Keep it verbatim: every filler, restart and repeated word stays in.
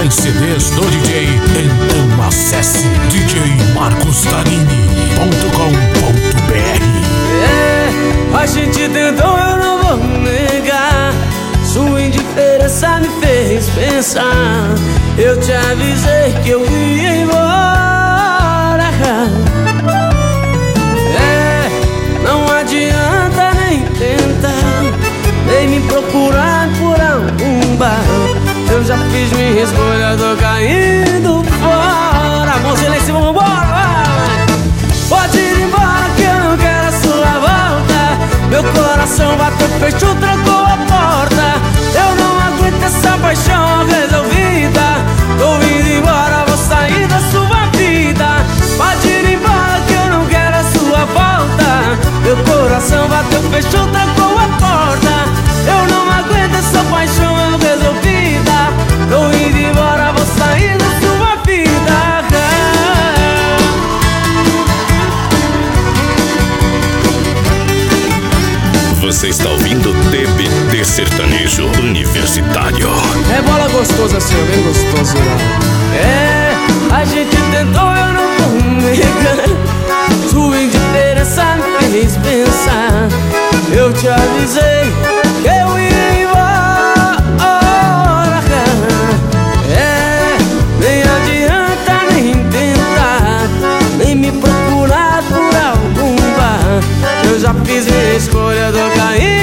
mais C Ds do D J? Então acesse d j marcos tarini ponto com ponto b r. É, a gente tentou, eu não vou negar. Sua indiferença me fez pensar. Eu te avisei que eu ia embora. É, não adianta nem tentar, nem me procurar por algum bar. Eu já fiz minha escolha, tô caindo fora. Mãozinha lá em cima, vambora! Pode ir embora que eu não quero a sua volta. Meu coração bateu, fechou, trancou a porta. Eu não aguento essa paixão resolvida. Tô indo embora, vou sair da sua vida. Pode ir embora que eu não quero a sua volta. Meu coração bateu, fechou, trancou a porta. Eu não aguento essa paixão resolvida. Tô indo embora, vou sair da sua vida. Você está ouvindo T B T Sertanejo Universitário. É bola gostosa assim, bem gostoso. É, a gente tentou, eu não vou negar. Sua indiferença me fez pensar. Eu te avisei que eu ia embora. É, nem adianta nem tentar, nem me procurar por algum bar. Eu já fiz minha escolha, tô caindo